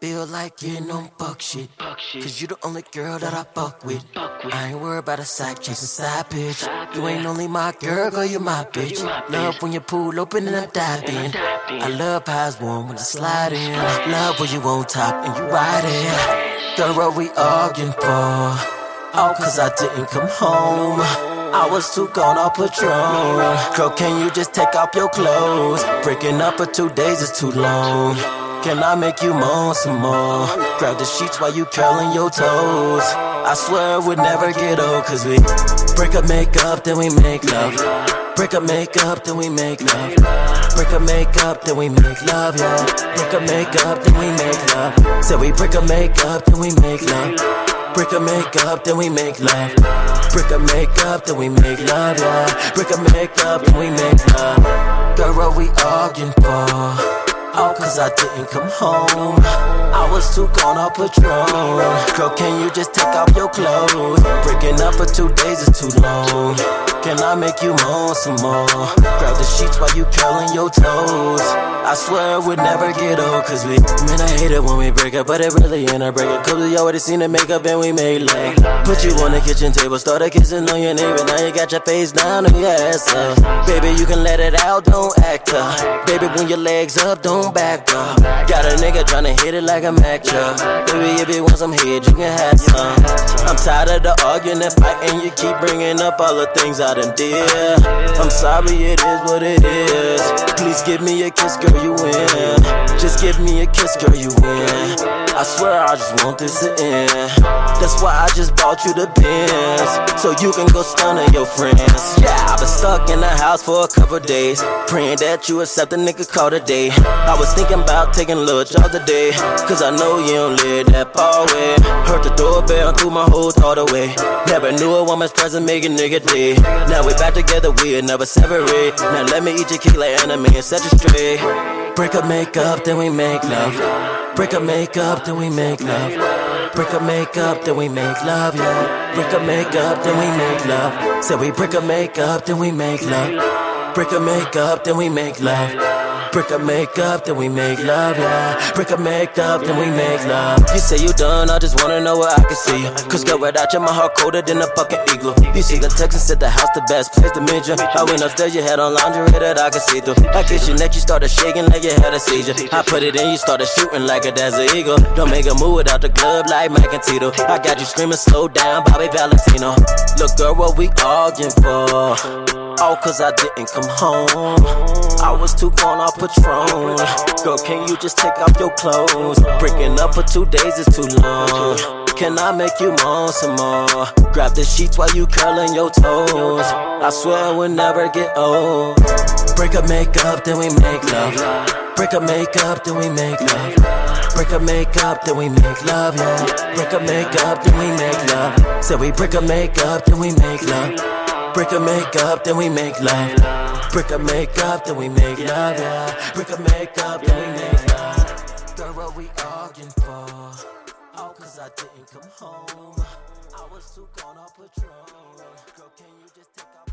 feel like getting on fuck shit. Cause you the only girl that I fuck with. I ain't worried about a side chasing side bitch. You ain't only my girl, you my bitch. Love when you pull open and I dive in. I love how it's warm when I slide in. Love when you on top and you ride in. Girl, what we arguing for? All cause I didn't come home. I was too gone off Patron. Girl, can you just take off your clothes? Breaking up for 2 days is too long. Can I make you moan some more? Grab the sheets while you curling your toes. I swear it would never get old. Cause we break up, make up, then we make love. Break up, make up, then we make love. Break up, make up, then we make love, yeah. Break up, make up, then we make love. Said we break up, make up, then we make love. Break up, make up, then we make love. Break up, make up, then we make love, yeah. Break up, make up, then we make love. Girl, what we arguing for? All cause I didn't come home. I was too gone off Patron. Girl, can you just take off your clothes? Breaking up for 2 days is too long. Can I make you moan some more? Grab the sheets while you curling your toes. I swear it would never get old. Cause we, man, I hate it when we break up, but it really ain't a breakup. Cause we already seen the makeup and we made love. Put you on the kitchen table, started kissing on your neighbor. Now you got your face down and your ass up. Baby, you can let it out, don't act up. Baby, when your legs up, don't back up. Got a nigga tryna hit it like a Mac truck. Baby, if you want some head, you can have some. I'm tired of the arguing and fighting. You keep bringing up all the things I done did. I'm sorry, it is what it is. Please give me a kiss, girl, you win. Just give me a kiss, girl, you win. I swear I just want this to end. That's why I just bought you the Benz, so you can go stun on your friends. Yeah, I've been stuck in the house for a couple days, praying that you accept a nigga call today. I was thinking about taking a little jog today, cause I know you don't live that far away. Heard the doorbell and threw my whole thought away. Never knew a woman's presence make a nigga day. Now we back together, we'll never separate. Now let me eat your cake like anime and set you straight. Break up, make up, then we make love. Break up, make up, then we make love. Break up, make up, then we make love, yeah. Break up, make up, then we make love. Said we break up, make up, then we make love. Break up, make up, then we make love. Break up, make up, then we make love, yeah. Break up, make up, then we make love. You say you done, I just wanna know where I can see you. Cause girl, without you, my heart colder than a fucking igloo. You see the Texans at the house, the best place to meet you. I went upstairs, you had on lingerie that I could see through. I kissed your neck, you started shaking like you had a seizure. I put it in, you started shooting like a desert eagle. Don't make a move without the glove like Mac and Tito. I got you screaming, slow down, Bobby Valentino. Look, girl, what we arguing for? All cause I didn't come home. I was too gone off Patron. Girl, can you just take off your clothes? Breaking up for 2 days is too long. Can I make you moan some more? Grab the sheets while you curling your toes. I swear it will never get old. Break up, make up, then we make love. Break up, make up, then we make love. Break up, make up, then we make love, yeah. Break up, make up, then we make love. Said we break up, make up, then we make love. Break up, make up, then we make love. Break up, make up, then we make love, yeah. Break up, make up, then we make love. Girl, what we arguing for? All cause I didn't come home. I was too gone off Patron. Girl, can you just take off